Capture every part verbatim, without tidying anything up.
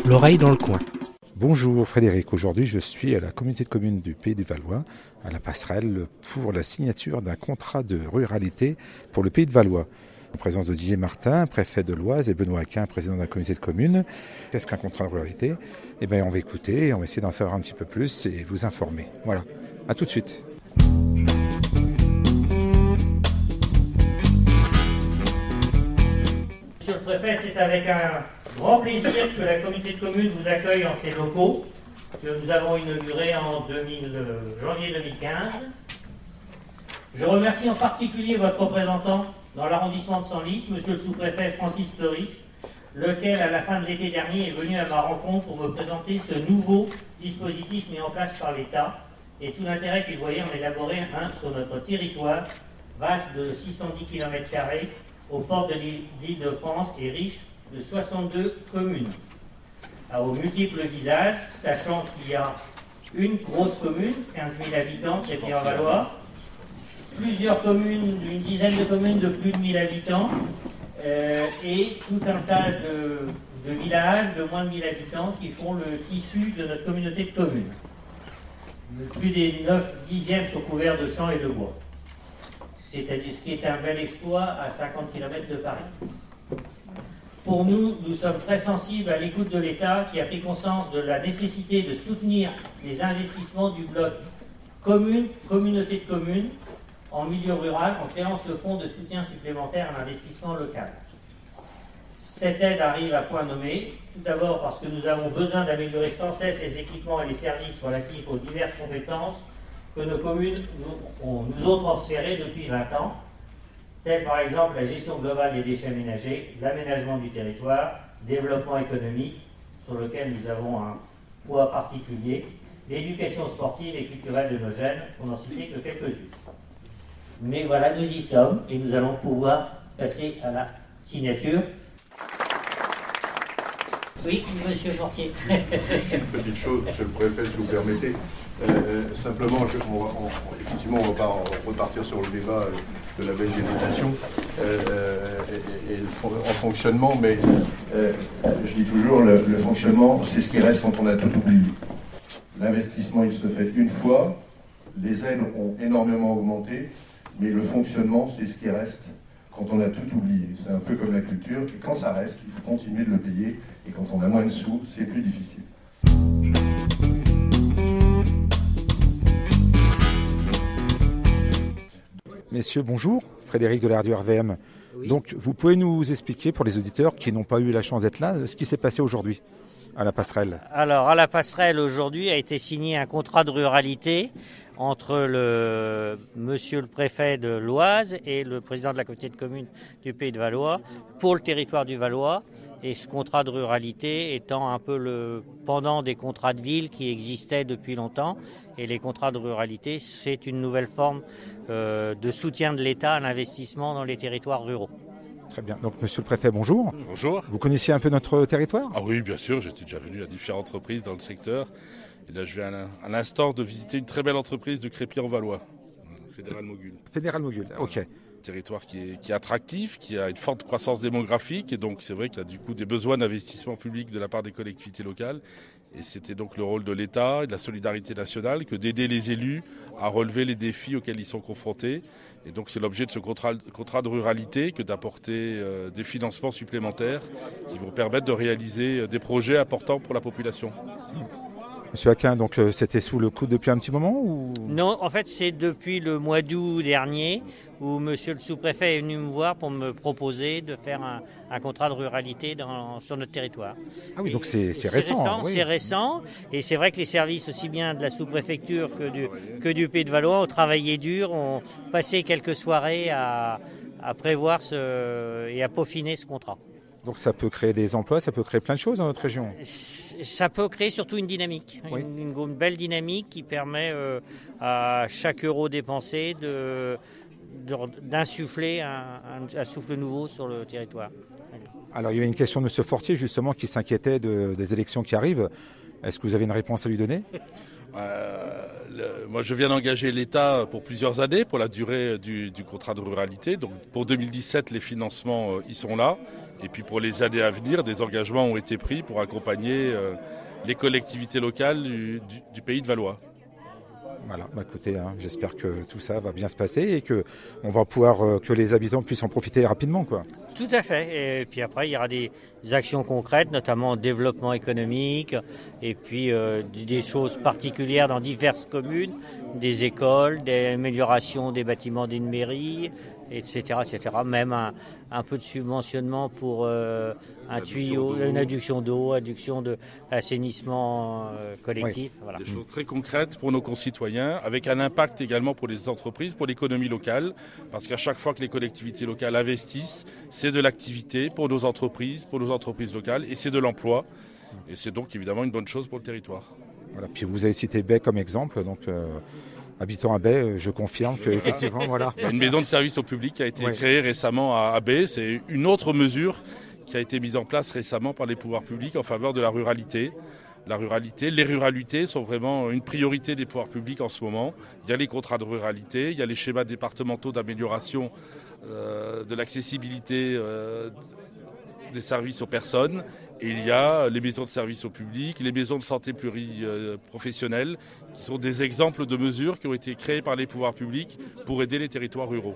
l'oreille dans le coin. Bonjour Frédéric, aujourd'hui je suis à la communauté de communes du Pays du Valois, à la Passerelle, pour la signature d'un contrat de ruralité pour le Pays de Valois. En présence de Didier Martin, préfet de l'Oise, et Benoît Aquin, président de la communauté de communes. Qu'est-ce qu'un contrat de ruralité ? Eh bien on va écouter, on va essayer d'en savoir un petit peu plus et vous informer. Voilà, à tout de suite. Monsieur le préfet, c'est avec un grand plaisir que la communauté de communes vous accueille en ses locaux, que nous avons inaugurés en deux mille, euh, janvier deux mille quinze. Je remercie en particulier votre représentant dans l'arrondissement de Senlis, monsieur le sous-préfet Francis Fleuris, lequel, à la fin de l'été dernier, est venu à ma rencontre pour me présenter ce nouveau dispositif mis en place par l'État et tout l'intérêt qu'il voyait en élaborer un sur notre territoire, vaste de six cent dix kilomètres carrés, aux portes de l'Île-de-France et riche de soixante-deux communes, aux multiples visages, sachant qu'il y a une grosse commune, quinze mille habitants, Crépy-en-Valois, plusieurs communes, une dizaine de communes de plus de mille habitants, euh, et tout un tas de, de villages de moins de mille habitants qui font le tissu de notre communauté de communes. Plus des neuf dixièmes sont couverts de champs et de bois. C'est-à-dire ce qui est un bel exploit à cinquante kilomètres de Paris. Pour nous, nous sommes très sensibles à l'écoute de l'État qui a pris conscience de la nécessité de soutenir les investissements du bloc commune, communauté de communes en milieu rural en créant ce fonds de soutien supplémentaire à l'investissement local. Cette aide arrive à point nommé, tout d'abord parce que nous avons besoin d'améliorer sans cesse les équipements et les services relatifs aux diverses compétences que nos communes nous, nous ont transférées depuis vingt ans, telles par exemple la gestion globale des déchets ménagers, l'aménagement du territoire, développement économique, sur lequel nous avons un poids particulier, l'éducation sportive et culturelle de nos jeunes, pour n'en citer que quelques-unes. Mais voilà, nous y sommes et nous allons pouvoir passer à la signature. Oui, monsieur Fortier. Juste une petite chose, monsieur le préfet, si vous permettez. Euh, simplement, je, on, on, effectivement, on ne va pas repartir sur le débat de la végétation euh, et, et, et en fonctionnement, mais euh, je dis toujours, le, le fonctionnement, c'est ce qui reste quand on a tout oublié. L'investissement, il se fait une fois, les aides ont énormément augmenté, mais le fonctionnement, c'est ce qui reste quand on a tout oublié. C'est un peu comme la culture, et quand ça reste, il faut continuer de le payer, et quand on a moins de sous, c'est plus difficile. Messieurs, bonjour. Frédéric de l'A R du R V M. Oui. Donc, vous pouvez nous expliquer, pour les auditeurs qui n'ont pas eu la chance d'être là, ce qui s'est passé aujourd'hui à la Passerelle. Alors, à la Passerelle, aujourd'hui, a été signé un contrat de ruralité entre le monsieur le préfet de l'Oise et le président de la communauté de communes du Pays de Valois pour le territoire du Valois. Et ce contrat de ruralité étant un peu le pendant des contrats de ville qui existaient depuis longtemps. Et les contrats de ruralité, c'est une nouvelle forme euh, de soutien de l'État à l'investissement dans les territoires ruraux. Très bien. Donc, monsieur le préfet, bonjour. Bonjour. Vous connaissiez un peu notre territoire ? Ah oui, bien sûr. J'étais déjà venu à différentes reprises dans le secteur. Et là, je viens à l'instant de visiter une très belle entreprise de Crépy-en-Valois, Fédéral Mogul. Fédéral Mogul, ok. Un territoire qui est, qui est attractif, qui a une forte croissance démographique. Et donc, c'est vrai qu'il y a du coup des besoins d'investissement public de la part des collectivités locales. Et c'était donc le rôle de l'État et de la solidarité nationale que d'aider les élus à relever les défis auxquels ils sont confrontés. Et donc c'est l'objet de ce contrat, contrat de ruralité que d'apporter euh, des financements supplémentaires qui vont permettre de réaliser des projets importants pour la population. Monsieur Aquin, donc euh, c'était sous le coude depuis un petit moment ou... Non, en fait c'est depuis le mois d'août dernier où monsieur le sous-préfet est venu me voir pour me proposer de faire un, un contrat de ruralité dans, sur notre territoire. Ah oui, et, donc c'est, c'est récent. C'est récent, oui. c'est récent, et c'est vrai que les services aussi bien de la sous-préfecture que du, que du Pays de Valois ont travaillé dur, ont passé quelques soirées à, à prévoir ce, et à peaufiner ce contrat. Donc ça peut créer des emplois, ça peut créer plein de choses dans notre région. Ça peut créer surtout une dynamique, oui. une, une, une belle dynamique qui permet euh, à chaque euro dépensé de, de, d'insuffler un, un, un souffle nouveau sur le territoire. Alors il y avait une question de M. Fortier justement qui s'inquiétait de, des élections qui arrivent. Est-ce que vous avez une réponse à lui donner ? Euh, le, moi, je viens d'engager l'État pour plusieurs années, pour la durée du, du contrat de ruralité. Donc, pour deux mille dix-sept, les financements, euh, ils sont là. Et puis, pour les années à venir, des engagements ont été pris pour accompagner euh, les collectivités locales du, du, du Pays de Valois. Voilà, bah écoutez, hein, j'espère que tout ça va bien se passer et que on va pouvoir, euh, que les habitants puissent en profiter rapidement, quoi. Tout à fait. Et puis après, il y aura des actions concrètes, notamment en développement économique, et puis euh, des choses particulières dans diverses communes, des écoles, des améliorations des bâtiments d'une mairie, et cetera, et cetera. Même un, un peu de subventionnement pour euh, un tuyau, une adduction d'eau, adduction d'assainissement euh, collectif. Oui. Voilà. Des choses très concrètes pour nos concitoyens, avec un impact également pour les entreprises, pour l'économie locale, parce qu'à chaque fois que les collectivités locales investissent, c'est de l'activité pour nos entreprises, pour nos entreprises locales, et c'est de l'emploi. Et c'est donc évidemment une bonne chose pour le territoire. Voilà. Puis vous avez cité Bay comme exemple, donc euh, habitant à Bay, je confirme que effectivement, voilà. Il y a une maison de service au public qui a été ouais. créée récemment à, à Bay. C'est une autre mesure qui a été mise en place récemment par les pouvoirs publics en faveur de la ruralité. La ruralité, les ruralités sont vraiment une priorité des pouvoirs publics en ce moment. Il y a les contrats de ruralité, il y a les schémas départementaux d'amélioration euh, de l'accessibilité euh, des services aux personnes. Et il y a les maisons de service au public, les maisons de santé pluriprofessionnelles, qui sont des exemples de mesures qui ont été créées par les pouvoirs publics pour aider les territoires ruraux.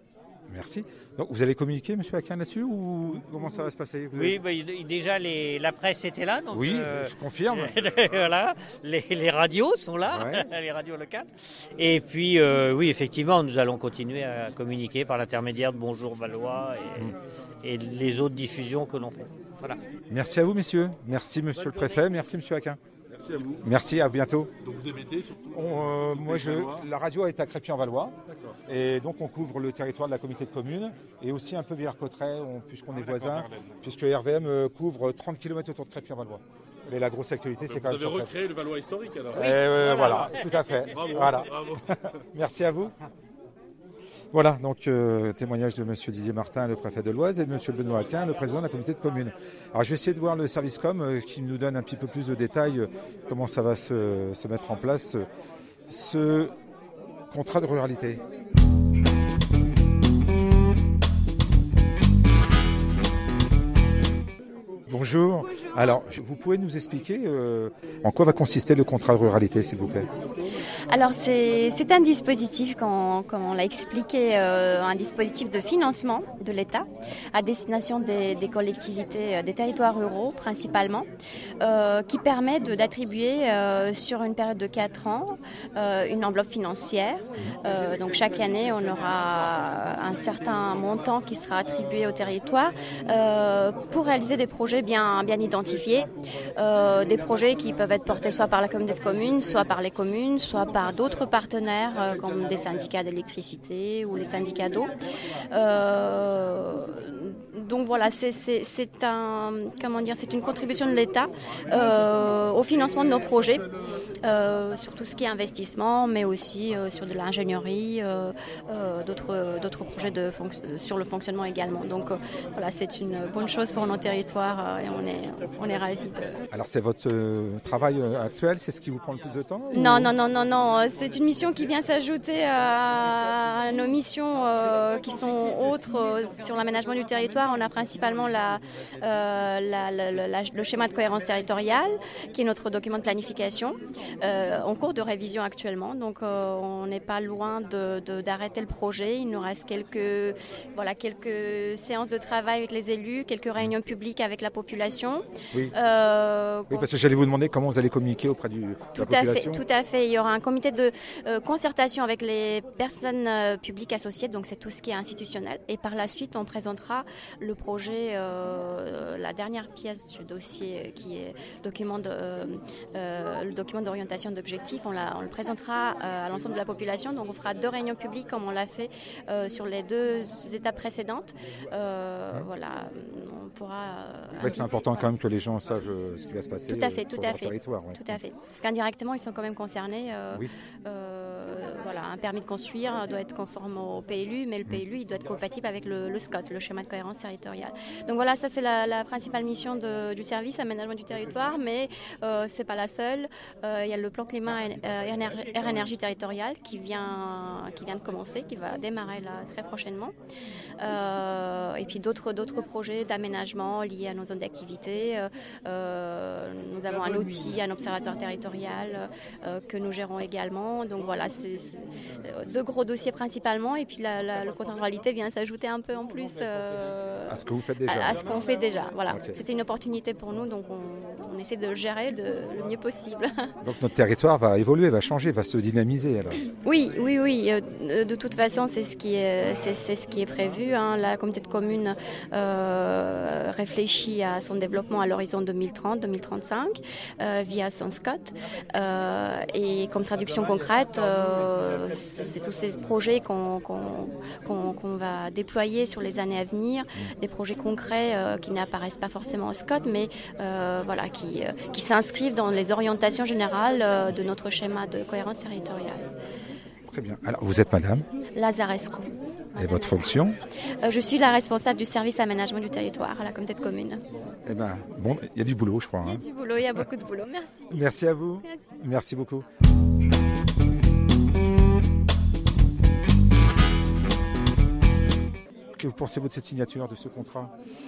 Merci. Donc vous allez communiquer, M. Aquin, là-dessus, ou comment ça va se passer? Vous Oui, avez... bah, déjà les, la presse était là. Donc, oui, euh, je confirme. Voilà, les, les radios sont là, ouais. Les radios locales. Et puis, euh, oui, effectivement, nous allons continuer à communiquer par l'intermédiaire de Bonjour Valois et, mmh. et les autres diffusions que l'on fait. Voilà. Merci à vous, messieurs. Merci, monsieur Bonne le préfet. Journée. Merci, monsieur Aquin. Merci à vous. Merci, à bientôt. Donc vous émettez surtout on, euh, Moi, je, la radio est à Crépy-en-Valois. Et donc, on couvre le territoire de la communauté de communes et aussi un peu Villers-Cotterêts, puisqu'on ah, est voisins, puisque R V M euh, couvre trente kilomètres autour de Crépy-en-Valois. Mais la grosse actualité, c'est quand même. Vous avez recréé le Valois historique alors. Oui, euh, voilà. voilà, tout à fait. Bravo, voilà. bravo. Merci à vous. Voilà, donc euh, témoignage de M. Didier Martin, le préfet de l'Oise, et de M. Benoît Aquin, le président de la communauté de communes. Alors je vais essayer de voir le service com euh, qui nous donne un petit peu plus de détails, euh, comment ça va se, se mettre en place, euh, ce contrat de ruralité. Bonjour. Bonjour. Alors, vous pouvez nous expliquer euh, en quoi va consister le contrat de ruralité, s'il vous plaît? Alors, c'est, c'est un dispositif, comme, comme on l'a expliqué, euh, un dispositif de financement de l'État à destination des, des collectivités, des territoires ruraux principalement, euh, qui permet de, d'attribuer euh, sur une période de quatre ans euh, une enveloppe financière. Euh, donc, chaque année, on aura un certain montant qui sera attribué au territoire euh, pour réaliser des projets bien, bien identifiés, euh, des projets qui peuvent être portés soit par la communauté de communes, soit par les communes, soit par d'autres partenaires euh, comme des syndicats d'électricité ou les syndicats d'eau. Euh, donc voilà, c'est, c'est, c'est un, comment dire, c'est une contribution de l'État euh, au financement de nos projets, euh, sur tout ce qui est investissement, mais aussi euh, sur de l'ingénierie, euh, euh, d'autres, d'autres projets de fonc- sur le fonctionnement également. Donc euh, voilà, c'est une bonne chose pour nos territoires euh, et on est, on est ravis de... Alors c'est votre euh, travail euh, actuel, c'est ce qui vous prend le plus de temps? Non, ou... non, non, non, non, c'est une mission qui vient s'ajouter à, à nos missions euh, qui sont autres euh, sur l'aménagement du territoire. On a principalement la, euh, la, la, la, le schéma de cohérence territoriale, qui est notre document de planification, euh, en cours de révision actuellement. Donc, euh, on n'est pas loin de, de, d'arrêter le projet. Il nous reste quelques, voilà, quelques séances de travail avec les élus, quelques réunions publiques avec la population. Oui, euh, oui parce que j'allais vous demander comment vous allez communiquer auprès du, de tout la à population. Fait, tout à fait. Il y aura un comité de euh, concertation avec les personnes euh, publiques associées, donc c'est tout ce qui est institutionnel. Et par la suite, on présentera le projet, euh, la dernière pièce du dossier qui est le document, de, euh, euh, le document d'orientation d'objectifs. On, la, on le présentera euh, à l'ensemble de la population. Donc on fera deux réunions publiques comme on l'a fait euh, sur les deux étapes précédentes. Euh, ouais. Voilà, on pourra. Euh, ouais, c'est important quand même que les gens savent euh, ce qui va se passer. Tout à fait, euh, tout sur à leur fait. territoire. Ouais. Tout à fait. Parce qu'indirectement, ils sont quand même concernés. Euh, oui. euh, voilà. voilà, un permis de construire doit être conforme au P L U, mais le P L U il doit être compatible avec le, le S C O T, le schéma de cohérence territoriale. Donc voilà, ça c'est la, la principale mission de, du service aménagement du territoire, mais euh, c'est pas la seule. Euh, il y a le plan climat et euh, énergie territoriale qui vient, qui vient de commencer, qui va démarrer là très prochainement. Euh, et puis d'autres, d'autres projets d'aménagement liés à nos zones d'activité. Euh, nous avons un outil, un observatoire territorial euh, que nous gérons également. Donc voilà, c'est, c'est deux gros dossiers principalement. Et puis la, la, le contrat de ruralité vient s'ajouter un peu en plus euh, à ce que vous faites déjà. À, à ce qu'on fait déjà. Voilà, okay. C'était une opportunité pour nous, donc on, on essaie de le gérer de, le mieux possible. Donc notre territoire va évoluer, va changer, va se dynamiser alors. Oui, oui, oui. De toute façon, c'est ce qui est, c'est, c'est ce qui est prévu. Hein. La communauté de communes euh, réfléchit à son développement à l'horizon deux mille trente deux mille trente-cinq euh, via son S C O T. Euh, et comme traduction concrète, euh, c'est, c'est tous ces projets qu'on, qu'on, qu'on, qu'on va déployer sur les années à venir, des projets concrets euh, qui n'apparaissent pas forcément au S C O T, mais euh, voilà, qui, euh, qui s'inscrivent dans les orientations générales euh, de notre schéma de cohérence territoriale. Très bien. Alors, vous êtes madame Lazarescu. Et votre fonction ? euh, Je suis la responsable du service aménagement du territoire à la communauté de communes. Eh ben, bon, il y a du boulot, je crois. Hein. Il y a du boulot, il y a beaucoup de boulot. Merci. Merci à vous. Merci. Merci beaucoup. Que pensez-vous de cette signature, de ce contrat ?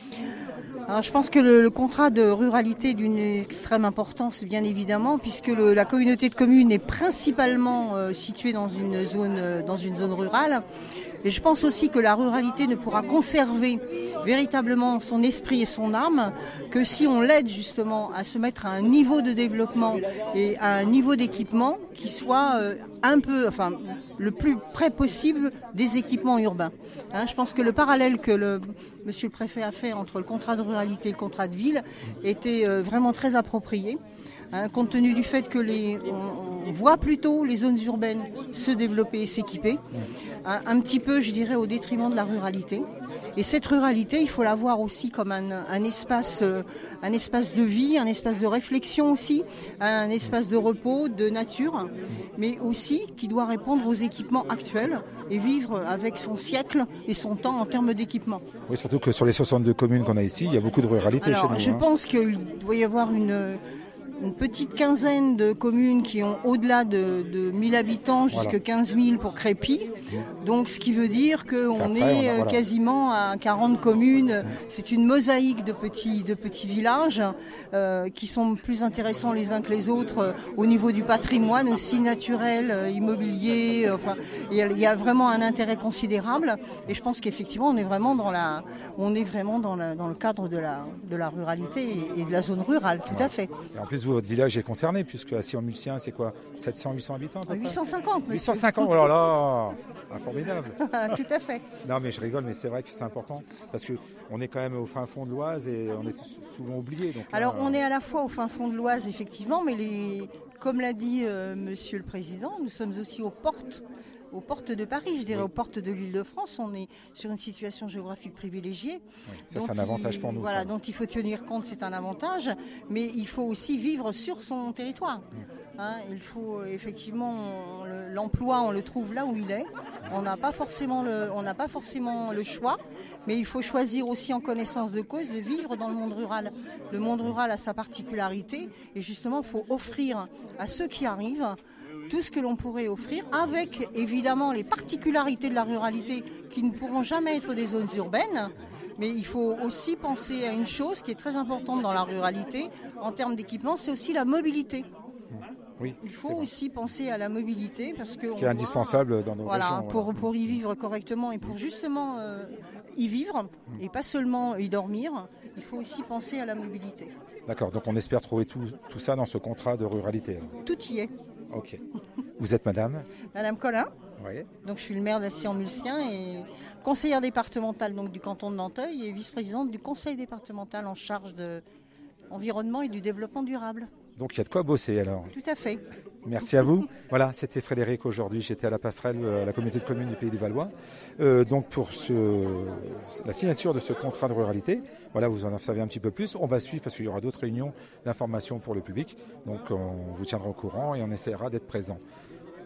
Alors, je pense que le, le contrat de ruralité est d'une extrême importance, bien évidemment, puisque le, la communauté de communes est principalement euh, située dans une zone, euh, dans une zone rurale. Et je pense aussi que la ruralité ne pourra conserver véritablement son esprit et son âme que si on l'aide justement à se mettre à un niveau de développement et à un niveau d'équipement qui soit euh, un peu, enfin, le plus près possible des équipements urbains. Hein, je pense que le parallèle que le monsieur le préfet a fait entre le contrat de ruralité et le contrat de ville était euh, vraiment très approprié. Hein, compte tenu du fait que les, on, on voit plutôt les zones urbaines se développer et s'équiper, un, un petit peu, je dirais, au détriment de la ruralité. Et cette ruralité, il faut la voir aussi comme un, un, espace, euh, un espace de vie, un espace de réflexion aussi, un espace de repos, de nature, mais aussi qui doit répondre aux équipements actuels et vivre avec son siècle et son temps en termes d'équipement. Oui, surtout que sur les soixante-deux communes qu'on a ici, il y a beaucoup de ruralité. Alors, chez nous. Je hein. pense qu'il doit y avoir une... une petite quinzaine de communes qui ont au-delà de, de mille habitants jusqu'à voilà. quinze mille pour Crépy. Donc ce qui veut dire qu'on Après, est a, voilà. quasiment à quarante communes. C'est une mosaïque de petits, de petits villages euh, qui sont plus intéressants les uns que les autres euh, au niveau du patrimoine aussi naturel, euh, immobilier. Euh, enfin, il y, y a vraiment un intérêt considérable. Et je pense qu'effectivement on est vraiment dans la, on est vraiment dans, la, dans le cadre de la, de la ruralité et, et de la zone rurale, tout ouais. à fait. Et en plus vous, votre village est concerné, puisque à Sion-Mulcien, c'est quoi, sept cents, huit cents habitants à peu près ? huit cent cinquante, huit cent cinquante, oh là là, ah, formidable. Tout à fait. Non, mais je rigole, mais c'est vrai que c'est important, parce qu'on est quand même au fin fond de l'Oise et on est souvent oublié. Donc, Alors, là, on est à la fois au fin fond de l'Oise, effectivement, mais les, comme l'a dit euh, Monsieur le Président, nous sommes aussi aux portes aux portes de Paris, je dirais oui. aux portes de l'Île-de-France. On est sur une situation géographique privilégiée. Oui, ça, c'est un avantage il, pour nous. Voilà, ça. dont il faut tenir compte, c'est un avantage, mais il faut aussi vivre sur son territoire. Oui. Hein, il faut effectivement, on, le, l'emploi, on le trouve là où il est. On n'a pas forcément le, on n'a pas forcément le choix, mais il faut choisir aussi en connaissance de cause de vivre dans le monde rural. Le monde rural a sa particularité et justement, il faut offrir à ceux qui arrivent tout ce que l'on pourrait offrir, avec évidemment les particularités de la ruralité qui ne pourront jamais être des zones urbaines. Mais il faut aussi penser à une chose qui est très importante dans la ruralité, en termes d'équipement, c'est aussi la mobilité. Oui, il faut aussi penser à la mobilité parce que ce qui est indispensable voit, dans nos voilà, régions. Pour, voilà. pour y vivre correctement et pour justement euh, y vivre et pas seulement y dormir, il faut aussi penser à la mobilité. D'accord, donc on espère trouver tout, tout ça dans ce contrat de ruralité. Alors. Tout y est. Ok. Vous êtes madame ? Madame Collin. Oui. Donc je suis le maire d'Assy-en-Mulcien et conseillère départementale donc, du canton de Nanteuil et vice-présidente du conseil départemental en charge de l'environnement et du développement durable. Donc il y a de quoi bosser alors. Tout à fait. Merci à vous. Voilà, c'était Frédéric aujourd'hui. J'étais à la passerelle à la communauté de communes du Pays du Valois. Euh, donc pour ce, la signature de ce contrat de ruralité, voilà, vous en savez un petit peu plus. On va suivre parce qu'il y aura d'autres réunions d'information pour le public. Donc on vous tiendra au courant et on essaiera d'être présent.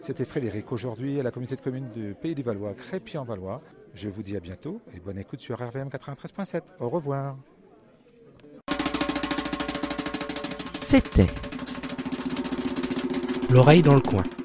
C'était Frédéric, aujourd'hui à la communauté de communes du Pays du Valois, Crépy-en-Valois. Je vous dis à bientôt et bonne écoute sur R V M quatre-vingt-treize point sept. Au revoir. C'était l'oreille dans le coin.